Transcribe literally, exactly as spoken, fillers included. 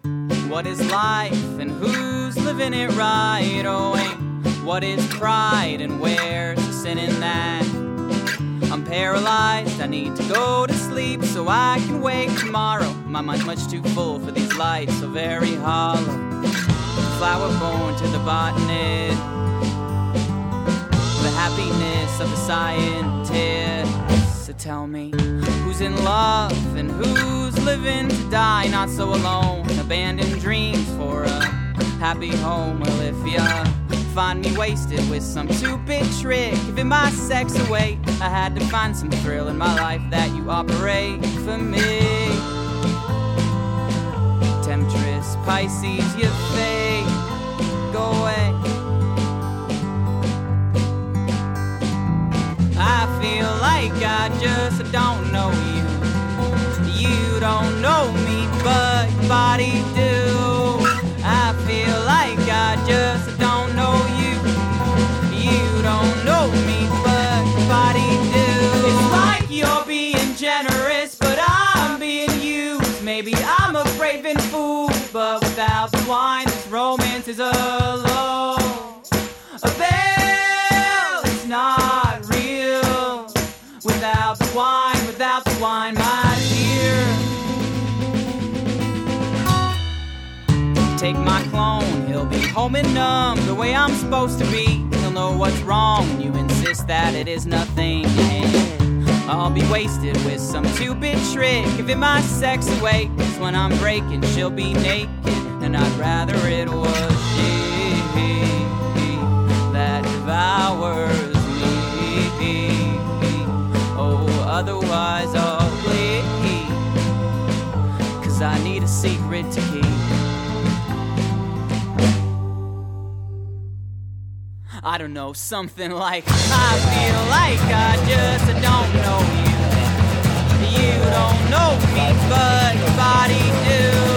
What is life and who's living it right? Oh, and what is pride and where's the sin in that? I'm paralyzed, I need to go to sleep so I can wake tomorrow. My mind's much too full for these lights, so very hollow. Flower born to the botanist, the happiness of the scientist. So tell me, who's in love and who's living to die? Not so alone, abandoned dreams for a happy home. Well, if ya find me wasted with some stupid trick, giving my sex away, I had to find some thrill in my life that you operate for me. Temptress, Pisces, you fade, go away. I feel like I just don't know you. You don't know me, but your body do. I feel like I just don't know you. You don't know me, but your body do. It's like you're being generous, but I'm being used. Maybe I'm a craving fool, but without the wine, this romance is alone. A veil, it's not real. Without the wine, without the wine, my dear. Take my clone, he'll be home and numb the way I'm supposed to be. He'll know what's wrong when you insist that it is nothing. Yeah. I'll be wasted with some stupid trick, giving my sex away. Cause when I'm breaking, she'll be naked, and I'd rather it was she that devours me. Oh, otherwise I'll bleed, cause I need a secret to keep. I don't know, something like I feel like I just don't know you. You don't know me, but your body do.